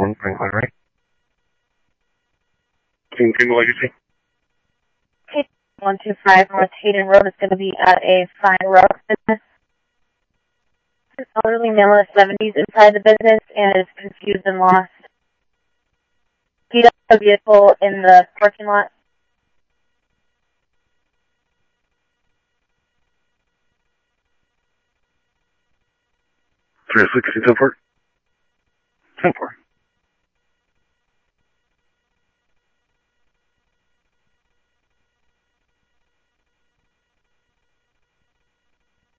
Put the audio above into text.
1 Franklin, right? King Tingle Legacy. 125 North Hayden Road is going to be at a fine road business. An elderly male in the 70s inside the business and is confused and lost. He does have a vehicle in the parking lot. Seriously, can you support?